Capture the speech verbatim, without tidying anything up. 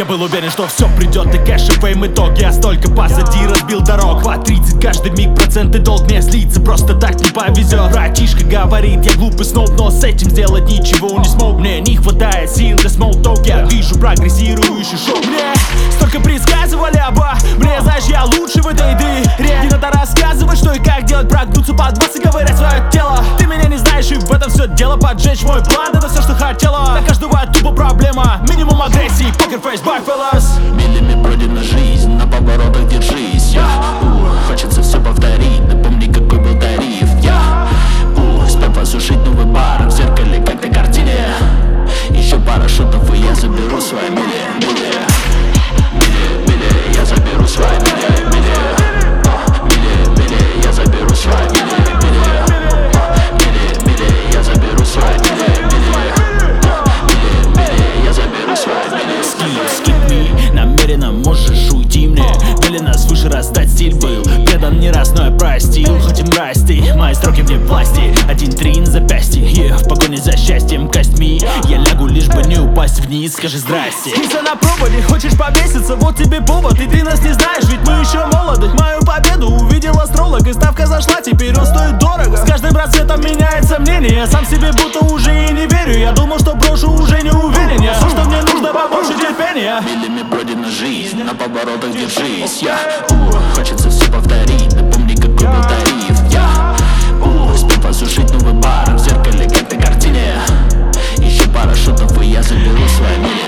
Я был уверен, что все придет и кэш и фейм итог. Я столько позади разбил дорог. По тридцать каждый миг, проценты долг мне слиться. Просто так не повезет. Братишка говорит, я глупый сноб, но с этим сделать ничего не смог. Мне не хватает сил для смолток. Я вижу прогрессирующий шок. Мне столько предсказывали оба. Мне, знаешь, я лучше в этой дыре. Не надо рассказывать, что и как делать. Прогнуться под вас и ковырять свое тело. Ты меня не знаешь, и в этом все дело. Поджечь мой план, это все, что хотела. Для каждого тупо проблема. Минимум агрессии, покерфейс, bye fellas. Милями пройдена жизнь, на поворотах держись. Я у, хочется все повторить. Напомни, какой был тариф. Я у, сперва сушить новый бар. В зеркале, как на картине. Еще пара шутов, и я заберу свои мили, мили. Мили, мили, я заберу свои мили, мили. Мили, мили, я заберу свои мили, мили. Мили, мили, я заберу свои мили, мили. Мили, я заберу свои мили. Skip, skip me, намеренно можешь уйти мне. Велено свыше раздать стиль был. Предан не раз, но я простил. Хоть и мразь ты, мои строки вне власти. Один-три на запястье, yeah, в погоне за счастьем костьми. Я лягу, лишь бы не упасть вниз, скажи здрасте. Если на проводе хочешь повеситься, вот тебе повод. И ты нас не знаешь, ведь мы еще молоды. Мою победу увидел астролог, и ставка зашла, теперь он стоит дорого. С каждым процентом меняется мнение. Я сам себе будто уже и не верю. Я думал, что брошу, уже не уверен. Я все, что мне нужно, побольше терпения. Милями пройдена жизнь, на поворотах держись. Я у, хочется все повторить. Напомни, какой был тариф. Я у, сперва сушить новый бар. В зеркале, как на картине. Еще пара шутов, и я заберу свои мили.